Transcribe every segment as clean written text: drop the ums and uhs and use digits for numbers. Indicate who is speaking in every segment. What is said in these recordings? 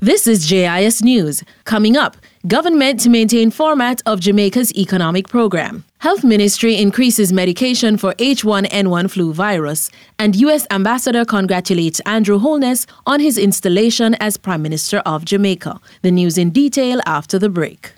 Speaker 1: This is JIS News. Coming up, government to maintain format of Jamaica's economic program. Health Ministry increases medication for H1N1 flu virus. And U.S. Ambassador congratulates Andrew Holness on his installation as Prime Minister of Jamaica. The news in detail after the break.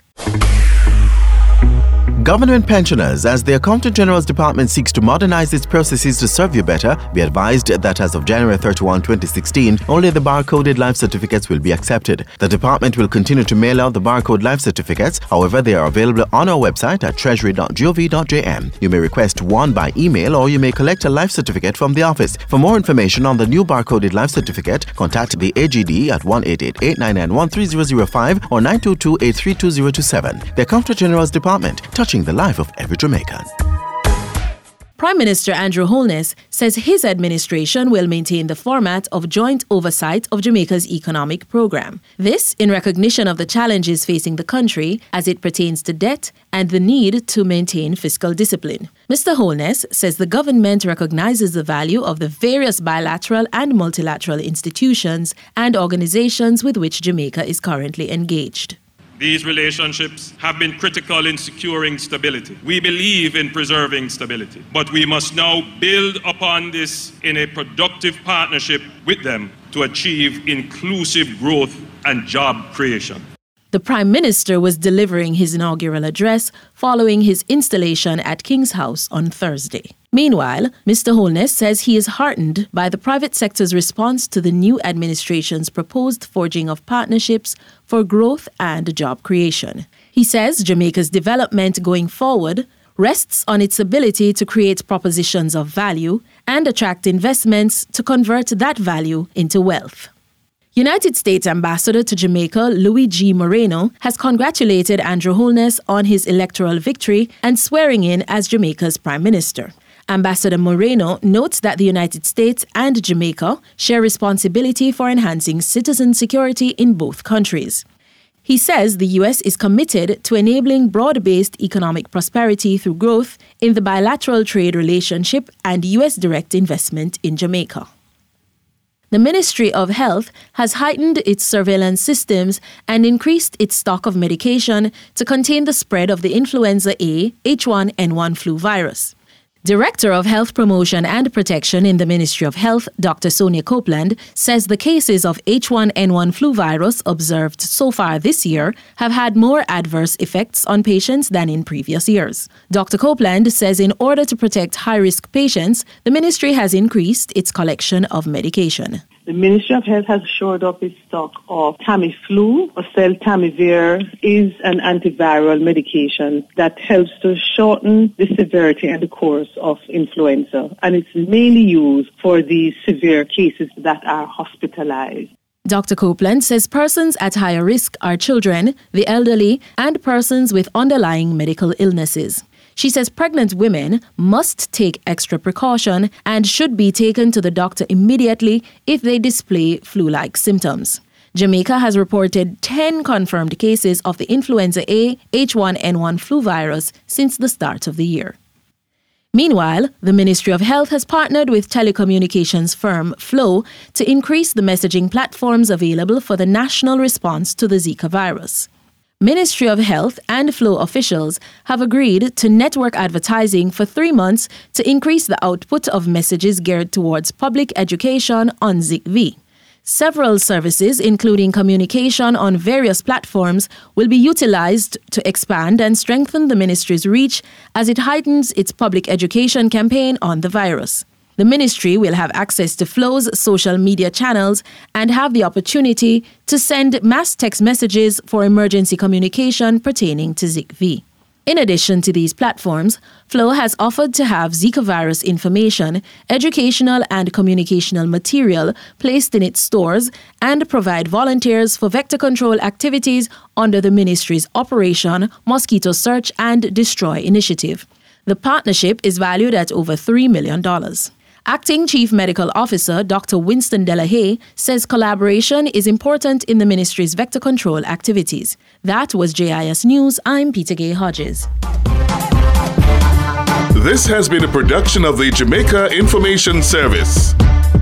Speaker 2: Government pensioners, as the Accountant General's Department seeks to modernize its processes to serve you better, be advised that as of January 31, 2016, only the barcoded life certificates will be accepted. The department will continue to mail out the barcode life certificates. However, they are available on our website at treasury.gov.jm. You may request one by email or you may collect a life certificate from the office. For more information on the new barcoded life certificate, contact the AGD at 1-888-991-3005 or 922-832-027. The Accountant General's Department, touching the life of every Jamaican.
Speaker 1: Prime Minister Andrew Holness says his administration will maintain the format of joint oversight of Jamaica's economic program. This in recognition of the challenges facing the country as it pertains to debt and the need to maintain fiscal discipline. Mr. Holness says the government recognizes the value of the various bilateral and multilateral institutions and organizations with which Jamaica is currently engaged.
Speaker 3: These relationships have been critical in securing stability. We believe in preserving stability, but we must now build upon this in a productive partnership with them to achieve inclusive growth and job creation.
Speaker 1: The Prime Minister was delivering his inaugural address following his installation at King's House on Thursday. Meanwhile, Mr. Holness says he is heartened by the private sector's response to the new administration's proposed forging of partnerships for growth and job creation. He says Jamaica's development going forward rests on its ability to create propositions of value and attract investments to convert that value into wealth. United States Ambassador to Jamaica, Louis G. Moreno, has congratulated Andrew Holness on his electoral victory and swearing in as Jamaica's Prime Minister. Ambassador Moreno notes that the United States and Jamaica share responsibility for enhancing citizen security in both countries. He says the U.S. is committed to enabling broad-based economic prosperity through growth in the bilateral trade relationship and U.S. direct investment in Jamaica. The Ministry of Health has heightened its surveillance systems and increased its stock of medication to contain the spread of the influenza A H1N1 flu virus. Director of Health Promotion and Protection in the Ministry of Health, Dr. Sonia Copeland, says the cases of H1N1 flu virus observed so far this year have had more adverse effects on patients than in previous years. Dr. Copeland says in order to protect high-risk patients, the ministry has increased its collection of medication.
Speaker 4: The Ministry of Health has shored up its stock of Tamiflu. Oseltamivir is an antiviral medication that helps to shorten the severity and the course of influenza, and it's mainly used for the severe cases that are hospitalized.
Speaker 1: Dr. Copeland says persons at higher risk are children, the elderly, and persons with underlying medical illnesses. She says pregnant women must take extra precaution and should be taken to the doctor immediately if they display flu-like symptoms. Jamaica has reported 10 confirmed cases of the influenza A H1N1 flu virus since the start of the year. Meanwhile, the Ministry of Health has partnered with telecommunications firm Flow to increase the messaging platforms available for the national response to the Zika virus. Ministry of Health and Flow officials have agreed to network advertising for 3 months to increase the output of messages geared towards public education on ZikV. Several services, including communication on various platforms, will be utilized to expand and strengthen the ministry's reach as it heightens its public education campaign on the virus. The ministry will have access to Flow's social media channels and have the opportunity to send mass text messages for emergency communication pertaining to ZikV. In addition to these platforms, Flow has offered to have Zika virus information, educational and communicational material placed in its stores and provide volunteers for vector control activities under the ministry's Operation Mosquito Search and Destroy initiative. The partnership is valued at over $3 million. Acting Chief Medical Officer Dr. Winston Delahaye says collaboration is important in the ministry's vector control activities. That was JIS News. I'm Peter Gay Hodges.
Speaker 5: This has been a production of the Jamaica Information Service.